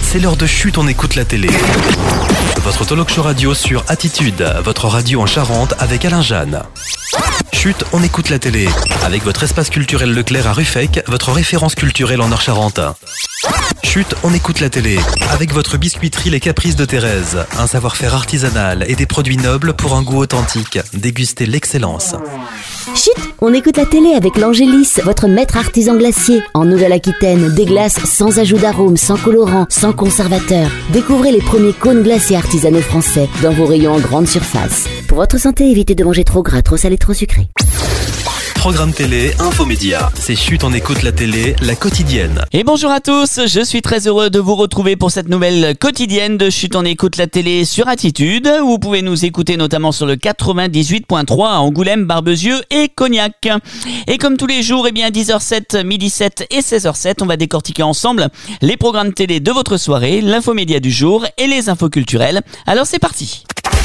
c'est l'heure de Chut, on écoute la télé. Votre talk show radio sur Attitude, votre radio en Charente avec Alain Jeanne. Chut, on écoute la télé. Avec votre espace culturel Leclerc à Ruffec, votre référence culturelle en Nord-Charente. Chut, on écoute la télé. Avec votre biscuiterie Les Caprices de Thérèse. Un savoir-faire artisanal et des produits nobles pour un goût authentique. Dégustez l'excellence. Chut, on écoute la télé avec l'Angélis, votre maître artisan glacier. En Nouvelle-Aquitaine, des glaces sans ajout d'arôme, sans colorant, sans conservateur. Découvrez les premiers cônes glacés artisanaux français dans vos rayons en grande surface. Pour votre santé, évitez de manger trop gras, trop salé, trop sucré. Programme télé, infomédia. C'est Chut, on écoute la télé, la quotidienne. Et bonjour à tous, je suis très heureux de vous retrouver pour cette nouvelle quotidienne de Chut, on écoute la télé sur Attitude. Vous pouvez nous écouter notamment sur le 98.3 à Angoulême, Barbezieux et Cognac. Et comme tous les jours, 10h07, midi 7 et 16h07, on va décortiquer ensemble les programmes télé de votre soirée, l'infomédia du jour et les infos culturelles. Alors c'est parti.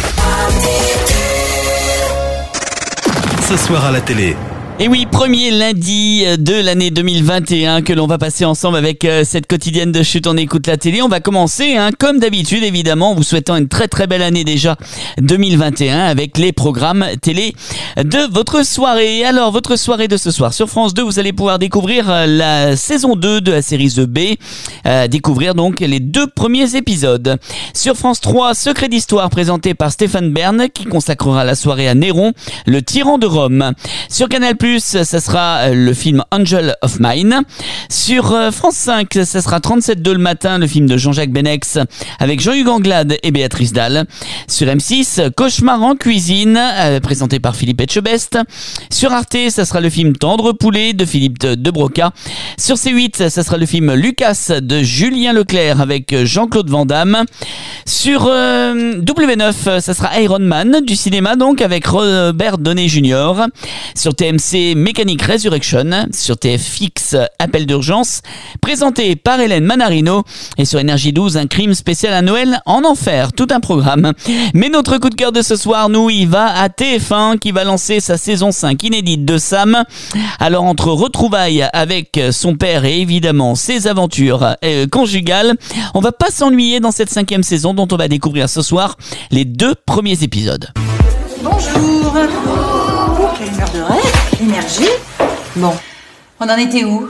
Ce soir à la télé. Et oui, premier lundi de l'année 2021 que l'on va passer ensemble avec cette quotidienne de Chut, on écoute la télé. On va commencer, comme d'habitude, évidemment, en vous souhaitant une très très belle année déjà 2021 avec les programmes télé de votre soirée. Alors, votre soirée de ce soir sur France 2, vous allez pouvoir découvrir la saison 2 de la série The Bay, découvrir donc les 2 premiers épisodes. Sur France 3, Secret d'Histoire présenté par Stéphane Bern qui consacrera la soirée à Néron, le tyran de Rome. Sur Canal+, ça sera le film Angel of Mine. Sur France 5, ça sera 37.2 le matin, le film de Jean-Jacques Benex avec Jean-Hugues Anglade et Béatrice Dalle. Sur M6, Cauchemar en cuisine, présenté par Philippe Etchebest. Sur Arte, ça sera le film Tendre Poulet de Philippe de Broca. Sur C8, ça sera le film Lucas de Julien Leclerc avec Jean-Claude Van Damme. Sur W9, ça sera Iron Man du cinéma donc avec Robert Downey Jr. Sur TMC, Mécanique Resurrection. Sur TFX, Appel d'urgence présenté par Hélène Manarino. Et sur Énergie 12, un crime spécial à Noël en enfer, tout un programme. Mais notre coup de cœur de ce soir, nous, il va à TF1 qui va lancer sa saison 5 inédite de Sam. Alors entre retrouvailles avec son père et évidemment ses aventures conjugales, on va pas s'ennuyer dans cette 5e saison dont on va découvrir ce soir les 2 premiers épisodes. Bonjour. Oh, quelle heure de rêve. Énergie. Bon, on en était où?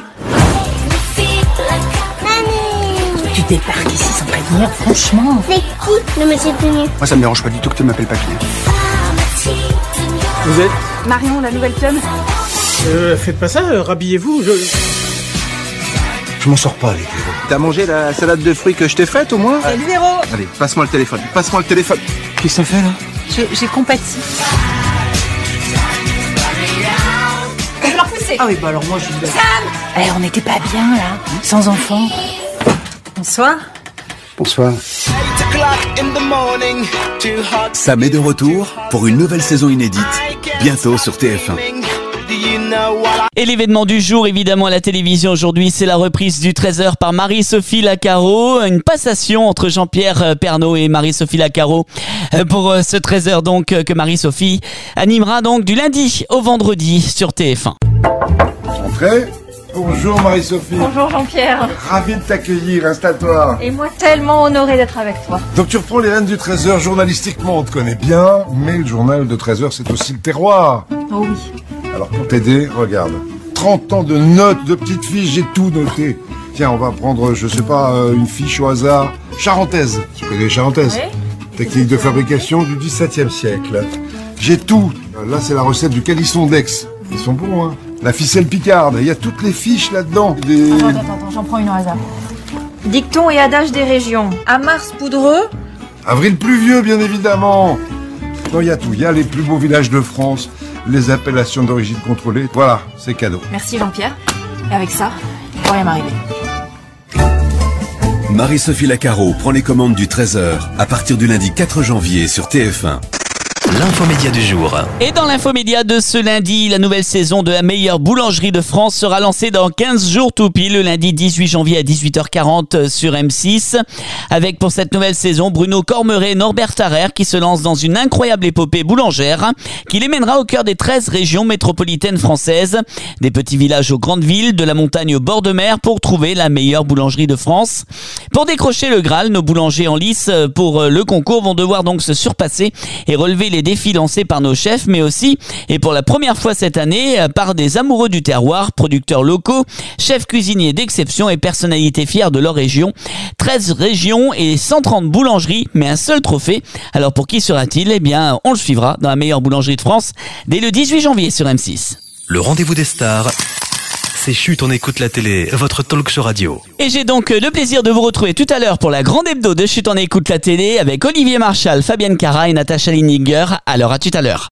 Mamie, Tu débarques ici sans prévenir, franchement. c'est qui le monsieur tout nu? Moi ça me dérange pas du tout que tu m'appelles papy. Vous êtes Marion, la nouvelle Tom. Faites pas ça, rhabillez-vous. Je m'en sors pas avec les gros. T'as mangé la salade de fruits que je t'ai faite au moins? Salut Véro. Allez, passe-moi le téléphone, passe-moi le téléphone. Qu'est-ce que t'as fait là? J'ai compati. Je vais leur pousser. Ah oui, bah alors moi je suis Sam. On n'était pas bien là, sans enfants. Bonsoir. Bonsoir. Sam est de retour pour une nouvelle saison inédite, bientôt sur TF1. Et l'événement du jour, évidemment, à la télévision aujourd'hui, c'est la reprise du 13h par Marie-Sophie Lacaro. Une passation entre Jean-Pierre Pernaut et Marie-Sophie Lacaro pour ce 13h donc que Marie-Sophie animera donc du lundi au vendredi sur TF1. Entrez. Bonjour Marie-Sophie. Bonjour Jean-Pierre. Ravi de t'accueillir, installe-toi. Et moi tellement honorée d'être avec toi. Donc tu reprends les rênes du 13h, journalistiquement on te connaît bien, mais le journal de 13h c'est aussi le terroir. Oh oui. Alors pour t'aider, regarde, 30 ans de notes, de petites fiches, j'ai tout noté. Tiens, on va prendre, je sais pas, une fiche au hasard, charentaise. Tu connais les charentaises? Oui. Technique de fabrication du XVIIe siècle. J'ai tout. Là c'est la recette du calisson d'Aix. Ils sont bons, hein. La ficelle picarde, il y a toutes les fiches là-dedans. Attends, j'en prends une au hasard. Dicton et adage des régions. À Mars poudreux. Avril pluvieux, bien évidemment. Non, il y a tout. Il y a les plus beaux villages de France, les appellations d'origine contrôlée. Voilà, c'est cadeau. Merci Jean-Pierre. Et avec ça, il ne peut rien m'arriver. Marie-Sophie Lacaro prend les commandes du 13h à partir du lundi 4 janvier sur TF1. l'infomédia du jour. Et dans l'infomédia de ce lundi, la nouvelle saison de la meilleure boulangerie de France sera lancée dans 15 jours tout pile, le lundi 18 janvier à 18h40 sur M6. Avec pour cette nouvelle saison Bruno Cormeret et Norbert Tarrer qui se lancent dans une incroyable épopée boulangère qui les mènera au cœur des 13 régions métropolitaines françaises. Des petits villages aux grandes villes, de la montagne au bord de mer pour trouver la meilleure boulangerie de France. Pour décrocher le Graal, nos boulangers en lice pour le concours vont devoir donc se surpasser et relever les défis lancés par nos chefs, mais aussi, et pour la première fois cette année, par des amoureux du terroir, producteurs locaux, chefs cuisiniers d'exception et personnalités fières de leur région. 13 régions et 130 boulangeries, mais un seul trophée. Alors pour qui sera-t-il ? Eh bien, on le suivra dans la meilleure boulangerie de France dès le 18 janvier sur M6. Le rendez-vous des stars, c'est Chut, on écoute la télé, votre talk show radio. Et j'ai donc le plaisir de vous retrouver tout à l'heure pour la grande hebdo de Chut, on écoute la télé avec Olivier Marchal, Fabienne Cara et Natacha Lininger. Alors à tout à l'heure.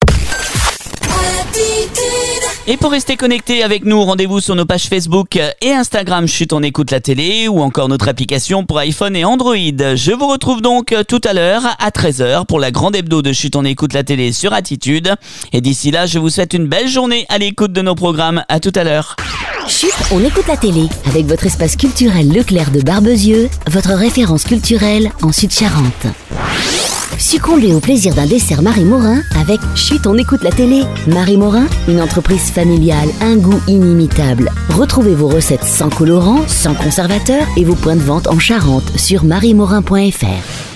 Et pour rester connecté avec nous, rendez-vous sur nos pages Facebook et Instagram Chut, on écoute la télé ou encore notre application pour iPhone et Android. Je vous retrouve donc tout à l'heure à 13h pour la grande hebdo de Chut, on écoute la télé sur Attitude. Et d'ici là, je vous souhaite une belle journée à l'écoute de nos programmes. À tout à l'heure. Chut, on écoute la télé avec votre espace culturel Leclerc de Barbezieux, votre référence culturelle en Sud-Charente. Succombez au plaisir d'un dessert Marie Morin avec Chut, on écoute la télé. Marie Morin, une entreprise familiale, un goût inimitable. Retrouvez vos recettes sans colorants, sans conservateurs et vos points de vente en Charente sur mariemorin.fr.